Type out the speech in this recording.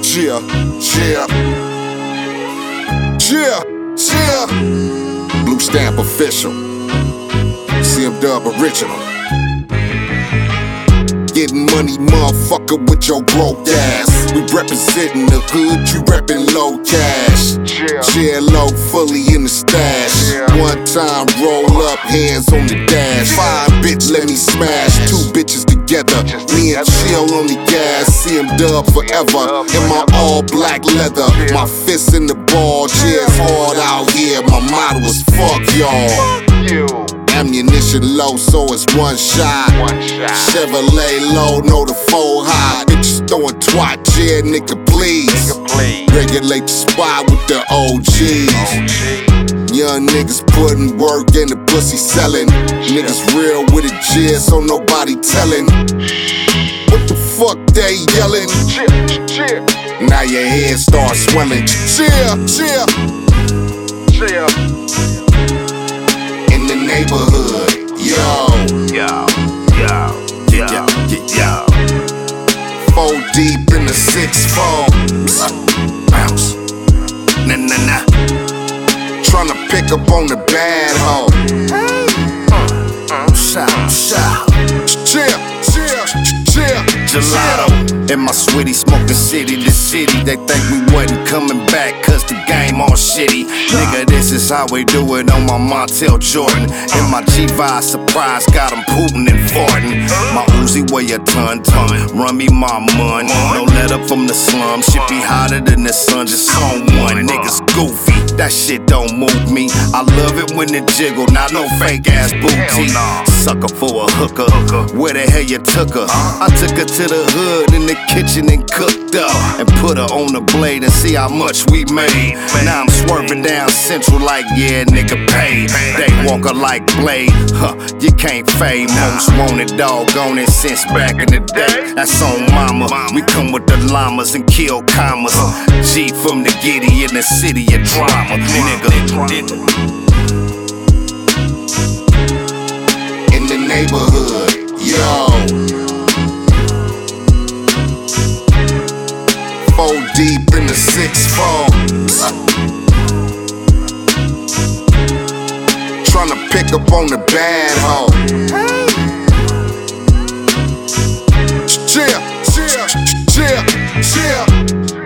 Yeah, yeah, yeah, yeah. Blue Stamp official. CM Dub original. Getting money, motherfucker, with your broke ass. We representing the hood, you reppin' low cash. Share low, fully in the stash. One time, roll up, hands on the dash. Five bitch, let me smash. Two bitches together, me and chill on the gas. CM Dub forever in my all black leather. My fists in the ball, yeah, it's hard out here. My motto is fuck y'all. Ammunition low, so it's one shot. Chevrolet low, know the four high. Bitches throwing twat, yeah, nigga, please. Regulate the spot with the OGs. Young niggas putting work in the pussy selling. Niggas real with a jizz, so nobody telling. What the fuck they yelling? Now your head starts swelling. In the neighborhood, yo. 4 deep in the 6-4. Bounce. Nah. Tryna pick up on the bad hoe. Gelato in my sweaty, smoking city to city. They think we wasn't coming back cause the game all shitty. Nigga, this is how we do it on my Montel Jordan. And my G-Vibe surprise got him Putin and farting. My Uzi weigh a ton. Run me my mun. No let up from the slum. Shit be hotter than the sun, just on one. Niggas goofy, that shit don't move me. I love it when it jiggle, not no fake ass booty. Sucker for a hooker, where the hell you took her? I took her to the hood in the kitchen and cooked up, and put her on the blade and see how much we made. Now I'm swerving down Central like, yeah, nigga, pay. They walker like Blade, you can't fade. Most wanted, doggone it, since back in the day. That's on mama, we come with the llamas and kill commas. G from the Giddy in the city of drama, nigga. In the neighborhood, yo. 4 deep in the 6-4. Tryna pick up on the bad hoe. Yeah.